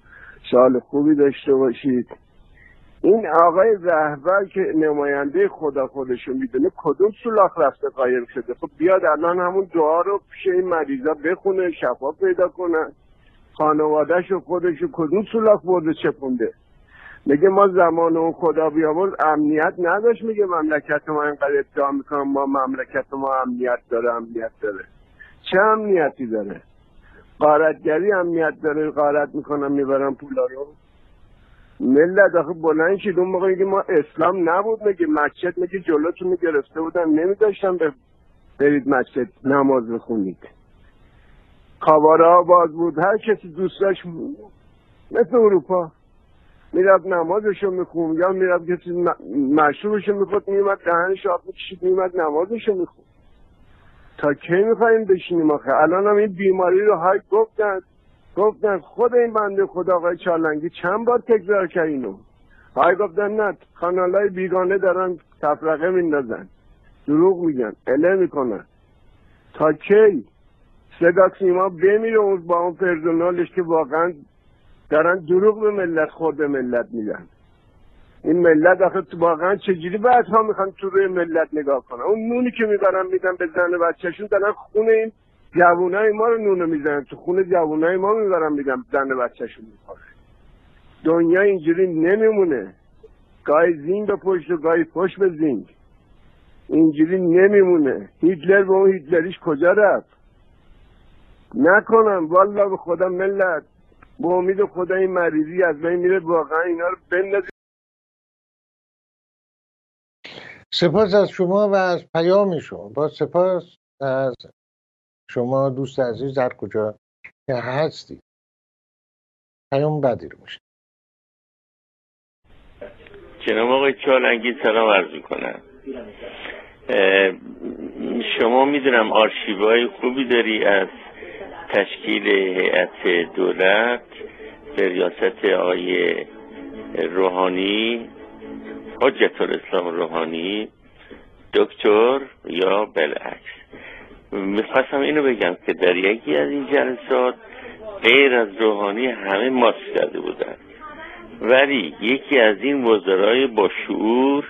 سال خوبی داشته باشید. این آقای رهبر که نماینده خدا خودشو میدونه کدوم سولاخ رفته قایم شده؟ خب بیاد الان همون دعا رو پیش این مریضا بخونه، شفا پیدا کنن. خانوادهشو خودشو کدوم سولاخ برده چپونده؟ میگه ما زمان اون خدا بیامرز امنیت نداشت. میگه مملکت ما اینقدر ادعا میکنم ما مملکت ما امنیت داره امنیت داره. چه امنیتی داره؟ غارتگری امنیت داره، غارت میکنم میبرم پولا رو. ملت آخه بلند شید. اون موقع میگه ما اسلام نبود، میگه مسجد میگه جلوتون میگرفته بودن نمیداشتن برید مسجد نماز بخونید. خواباره ها باز بود، هر کسی دوست داشت مثل اروپا میرفت نمازشو میخون، یا میرفت کسی مشروبشو میخورد میومد دهنش آب میکشید میومد نمازشو میخون. تا کی میخواییم بشینیم آخه؟ الان هم این بیماری رو های گفتن گفتن خود این بنده خدا آقای چالنگی چند بار تکرار کرد اینو. های گفتن نه کانالای بیگانه دارن تفرقه میندازن، دروغ میگن، اله میکنن. تا کی؟ صدا سیما بمیره اون با اون پرسنالش که واقعا دارن دروغ به ملت خود به ملت میدن. این ملت آخه واقعا چجوری بعد ها میخوان تو روی ملت نگاه کنن؟ اون نونی که میبرن میدن به زن بچهشون دارن خونه این جوونای ما رو نونو میزنن، تو خونه جوونای ما میبرن میدن زن بچهشون میخوره. دنیا اینجوری نمیمونه. گاهی زین به پشت و گاهی پشت به زین. اینجوری نمیمونه. هیتلر به اون هیتلریش کجا رفت؟ نکنم والله به خدا ملت با امید خدا این مریضی از بین میره. واقعا اینا رو بندازید. سپاس از شما و از پیام شما. با سپاس از شما دوست عزیز هر کجا که هستی. پیام بعدی رو میشه. جناب آقای چالنگی سلام عرض میکنم. شما میدونم آرشیوهای خوبی داری از تشکیل هیئت دولت به ریاست آقای روحانی، حجت الاسلام روحانی دکتر یا بالعکس. میخواستم اینو بگم که در یکی از این جلسات غیر از روحانی همه ماسک زده بودن، ولی یکی از این وزرای با شعور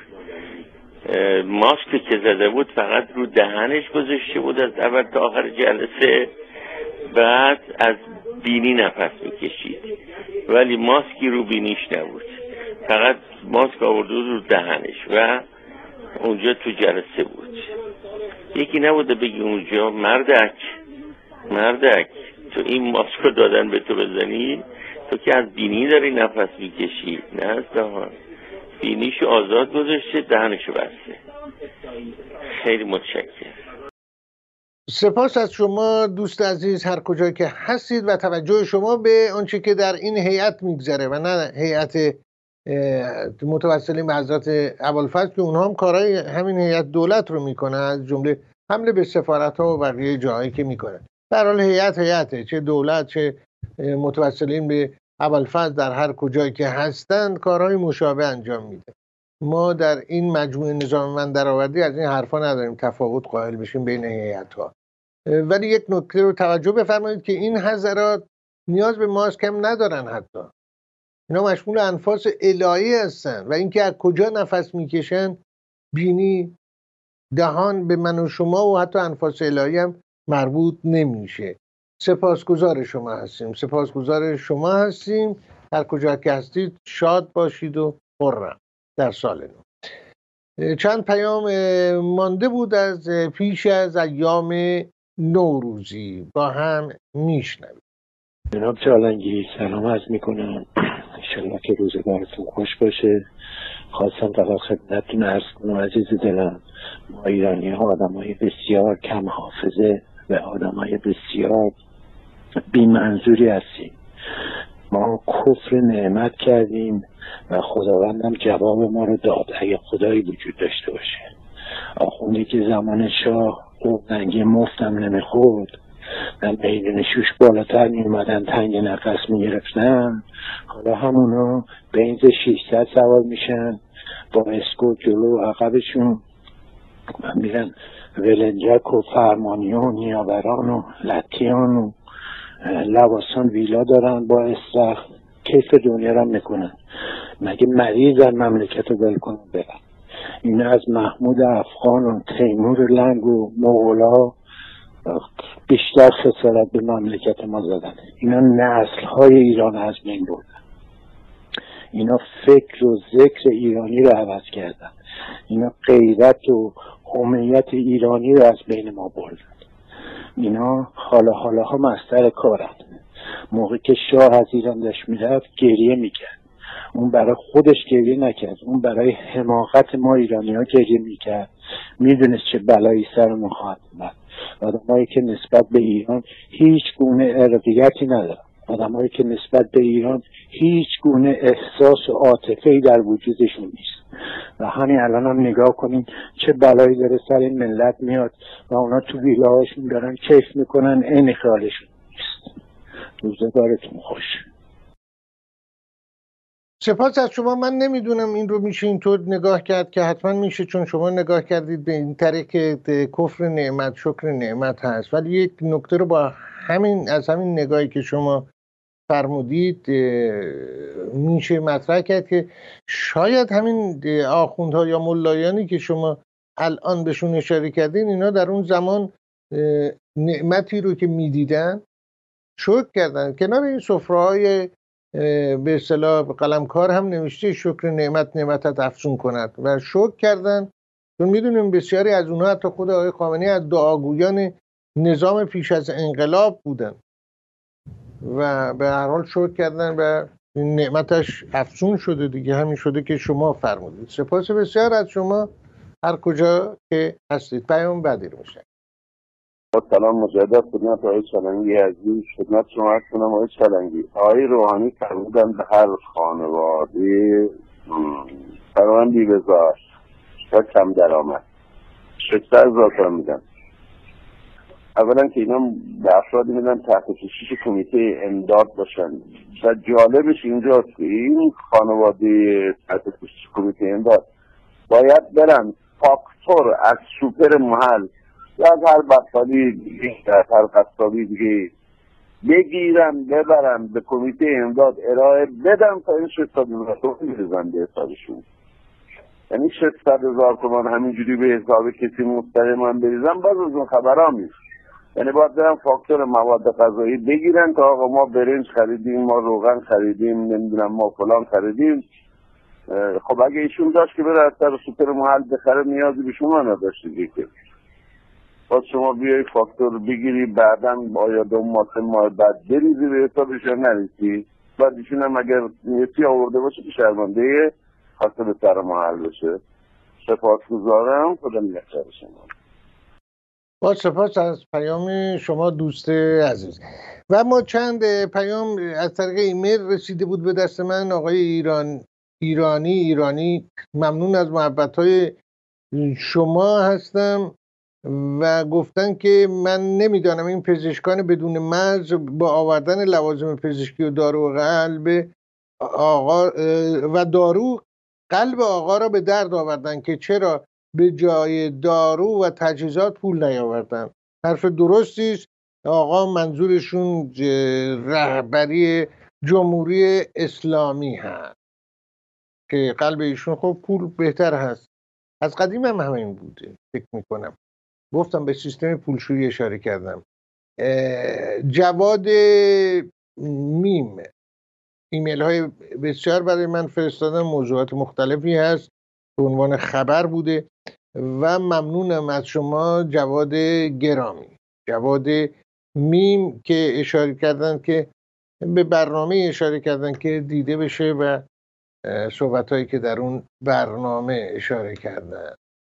ماسکی که زده بود فقط رو دهنش گذاشته بود از اول تا آخر جلسه، بعد از بینی نفس میکشید ولی ماسکی رو بینیش نبود، فقط ماسک آورده بود رو دهنش و اونجا تو جلسه بود. یکی نبوده بگی اونجا مردک مردک تو این ماسک رو دادن به تو بزنی، تو که از بینی داری نفس میکشی، نه از دهان. بینیشو آزاد گذاشته، دهنشو بسته. خیلی متشکرم. سپاس از شما دوست عزیز هر کجا که هستید و توجه شما به آنچه که در این هیئت میگذره و نه هیئت متوسلین به حضرت ابوالفضل که اونها هم کارهای همین هیئت دولت رو میکنن، از جمله حمله به سفارت ها و بقیه جاهایی که میکنن. در حال هیئت هیئته، چه دولت چه متوسلین به ابوالفضل در هر کجایی که هستند کارهای مشابه انجام میده. ما در این مجموعه نظام درآوردی از این حرفا نداریم تفاوت قائل بشیم بین هیئت‌ها. ولی یک نکته رو توجه بفرمایید که این حضرات نیاز به ماسک هم ندارن، حتی اینا مشمول انفاس الهی هستن و اینکه از کجا نفس میکشن بینی دهان به من و شما و حتی انفاس الهی هم مربوط نمیشه. سپاسگزار شما هستیم سپاسگزار شما هستیم هر کجا که هستید شاد باشید و خرم در سال نو. چند پیام مانده بود از پیش از ایام نوروزی، با هم میشنویم. جناب چالنگی سلام عرض میکنم، انشالله که روزگارتون خوش باشه. خواستم فقط خدمتتون عرض کنم عزیز دلم، ما ایرانی ها آدم های بسیار کم حافظه و آدم های بسیار بی منظوری هستیم. ما کفر نعمت کردیم و خداوندم جواب ما رو داد اگه خدایی وجود داشته باشه. آخونده که زمان شاه قوزنگی مفتم نمیخورد، من میدون شوش بالاتر میومدن تنگ نفس میگرفتن، حالا همونا به اینز ششصد سوار میشن با اسکوت جلو و عقبشون میرن ولنجک و فرمانیون و نیاوران و لطیان و لواسان ویلا دارن با استخ کیف دنیا رو میکنن. مگه مریض در مملکت رو ول کنن برن؟ اینا از محمود افغان و تیمور لنگ و مغولا بیشتر خسارت به مملکت ما زدن. اینا نسل های ایران از بین بردن. اینا فکر و ذکر ایرانی رو عوض کردن. اینا غیرت و قومیت ایرانی رو از بین ما بردن. اینا حالا حالا ها مستر کارن. موقع که شاه از ایران داشت میرفت گریه میکرد. اون برای خودش گریه نکرد، اون برای حماقت ما ایرانی ها گریه میکرد. میدونست چه بلایی سرمون خواهد اومد. آدمایی که نسبت به ایران هیچ گونه ارادیتی ندارن، آدمایی که نسبت به ایران هیچ گونه احساس و عاطفه‌ای در وجودشون نیست. و همین الان هم نگاه کنین چه بلایی داره سر این ملت میاد و اونا تو ویلاهاشون دارن کیف میکنن، عین خیالشون نیست. روزگارتون خوش. سپاس از شما. من نمیدونم این رو میشه اینطور نگاه کرد که حتما میشه، چون شما نگاه کردید به این طریق که کفر نعمت شکر نعمت هست، ولی یک نکته رو با همین از همین نگاهی که شما فرمودید میشه مطرح کرد که شاید همین آخوندها یا ملایانی که شما الان بهشون اشاره کردین، اینا در اون زمان نعمتی رو که میدیدن شکر کردن. کنار این سفره‌های به اصطلاح قلمکار هم نوشته شکر نعمت نعمتت افزون کند و شکر کردن، چون میدونیم بسیاری از اونها حتی خود آقای خامنه‌ای از دعاگویان نظام پیش از انقلاب بودن و به هر حال شکر کردن و نعمتش افزون شده دیگه. همین شده که شما فرمودید. سپاس بسیار از شما هر کجا که هستید. پیام بعدی رو میشه. سلام مجدد خدمت آقای چالنگی عزیز. خدمت شما عرض کنم آقای چالنگی، آقای روحانی فرمودن به هر خانواده فرمان بی‌بزار و کم درآمد ششصد هزار تومان میدن. اولا که اینا به افرادی میدن تحت کشش کمیته امداد باشن و جالبش اینجاست که این خانواده تحت کشش کمیته امداد باید برن فاکتور از سوپر محل یا از هر بقالی دیگه از هر قصابی دیگه بگیرن ببرن به کمیته امداد ارائه بدن تا این ششصد هزار تومان بریزن به حسابشون. یعنی ششصد هزار تومان همینجوری به حساب کسی مستقیما بریزن باز از اون خبرها نیست. یعنی باید برن فاکتور مواد غذایی بگیرن که آقا ما برنج خریدیم، ما روغن خریدیم، نمیدونم ما فلان خریدیم. خب اگه ایشون داشت که بره از سر سوپر محل بخره نیازی به شما نداشت دیگه. باز شما بیایی فاکتور بگیری بعداً باید دو ماه سه ماه بعد بریزی به حسابش یا نریزی. بعد ایشون هم اگر نیتی آورده باشه که شرمنده خواسته به سر محل بشه. سپاسگزارم. خدا نگهدار شما. با سپاس از پیام شما دوست عزیز. و ما چند پیام از طریق ایمیل رسیده بود به دست من. آقای ایران ایرانی ایرانی ممنون از محبت‌های شما هستم و گفتن که من نمیدانم این پزشکان بدون مرز با آوردن لوازم پزشکی و دارو و قلب آقا و دارو قلب آقا را به درد آوردن که چرا به جای دارو و تجهیزات پول نیاوردن. حرف درستی است. آقا منظورشون رهبری جمهوری اسلامی هست که قلب ایشون خب پول بهتر هست. از قدیم هم همین بوده فکر میکنم. گفتم به سیستم پولشویی اشاره کردم. جواد میم ایمیل های بسیار برای من فرستادن، موضوعات مختلفی هست به عنوان خبر بوده و ممنونم از شما جواد گرامی. جواد میم که اشاره کردن که به برنامه اشاره کردن که دیده بشه و صحبت هایی که در اون برنامه اشاره کردن.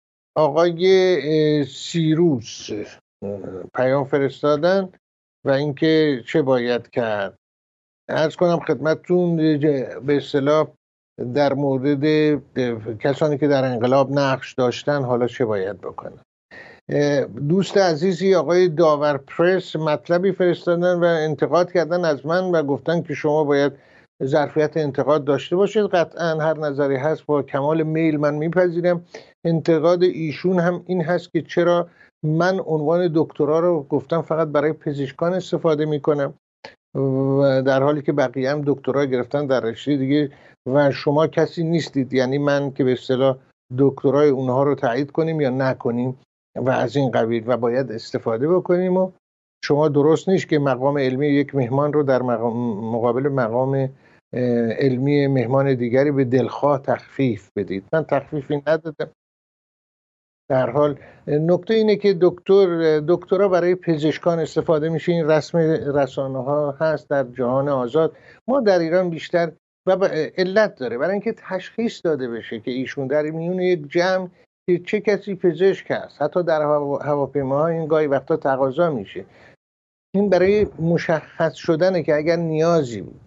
آقای سیروس پیام فرستادن و اینکه چه باید کرد. عرض کنم خدمتتون به اصطلاح در مورد کسانی که در انقلاب نقش داشتن حالا چه باید بکنن. دوست عزیزی آقای داور پرس مطلبی فرستادن و انتقاد کردن از من و گفتن که شما باید ظرفیت انتقاد داشته باشید. قطعا هر نظری هست با کمال میل من میپذیرم. انتقاد ایشون هم این هست که چرا من عنوان دکترا رو گفتم فقط برای پزشکان استفاده میکنم و در حالی که بقیه هم دکترا گرفتن در رشته دیگه و شما کسی نیستید، یعنی من که به اصطلاح دکترای اونها رو تایید کنیم یا نکنیم و از این قبیل و باید استفاده بکنیم. و شما درست نیست که مقام علمی یک مهمان رو در مقام مقابل مقام علمی مهمان دیگری به دلخواه تخفیف بدید. من تخفیفی ندادم. در حال نکته اینه که دکتر دکترا برای پزشکان استفاده میشه. این رسم رسانه ها هست در جهان آزاد. ما در ایران بیشتر و علت داره برای اینکه تشخیص داده بشه که ایشون در میون یک جمع که چه کسی پزشک هست. حتی در هواپیماها این گاهی وقتا تقاضا میشه. این برای مشخص شدنه که اگر نیازی بود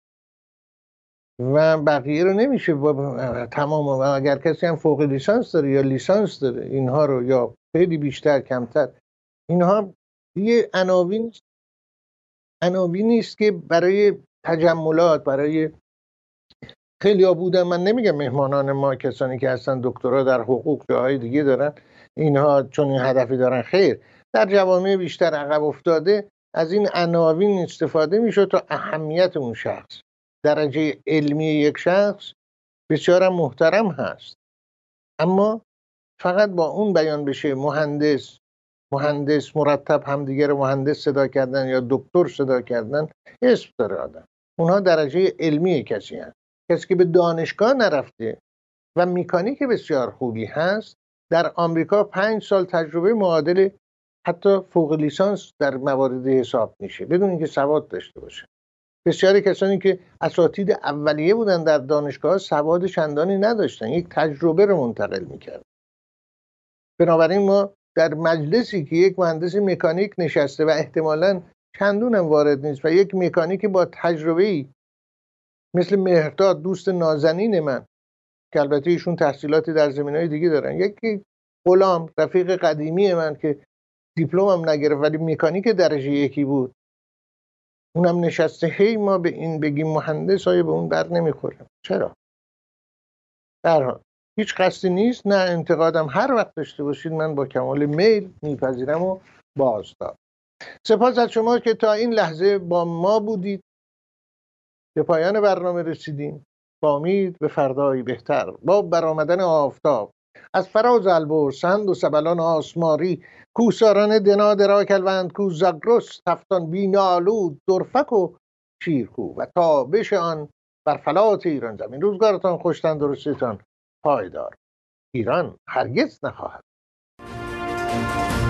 و بقیه رو نمیشه با تمام، اگر کسی هم فوق لیسانس داره یا لیسانس داره اینها رو یا خیلی بیشتر کمتر، اینها یه عناوین عناوین نیست که برای تجملات، برای خیلی ها بودن. من نمیگم مهمانان ما کسانی که هستن دکترا در حقوق جاهای دیگه دارن اینها چون این هدفی دارن، خیر، در جوامع بیشتر عقب افتاده از این عناوین استفاده میشه تا اهمیت اون شخص، درجه علمی یک شخص بسیار محترم هست، اما فقط با اون بیان بشه مهندس مهندس مرتب همدیگه رو مهندس صدا کردن یا دکتر صدا کردن، اسم داره آدم. اونها درجه علمی کسی هست. کسی که به دانشگاه نرفته و مکانیک بسیار خوبی هست در آمریکا پنج سال تجربه معادل حتی فوق لیسانس در موارد حساب میشه بدون اینکه سواد داشته باشه. بسیاری کسانی که اساتید اولیه بودن در دانشگاه سواد چندانی نداشتن، یک تجربه رو منتقل میکرد. بنابراین ما در مجلسی که یک مهندس مکانیک نشسته و احتمالاً چندون هم وارد نیست و یک مکانیک با تجربه‌ای مثل مهرداد دوست نازنین من که البته ایشون تحصیلاتی در زمینه‌های دیگه دارن، یکی غلام رفیق قدیمی من که دیپلمم نگرفت ولی مکانیک درجه یکی بود، اونم نشسته، هی ما به این بگیم مهندس های به اون بر نمیخوریم. چرا؟ در حال هیچ قصدی نیست، نه انتقادم هر وقت داشته باشید من با کمال میل میپذیرم و بازداد. سپاس از شما که تا این لحظه با ما بودید. به پایان برنامه رسیدیم با امید به فردایی بهتر، با برآمدن آفتاب از فراز البرز سند و سبلان آسماری، کوساران دنا درا کلوند کو زگرس تفتان بینالود درفک و شیرکو و تابش آن بر فلات ایران زمین. روزگارتان خوش، تندرستیتان پایدار. ایران هرگز نخواهد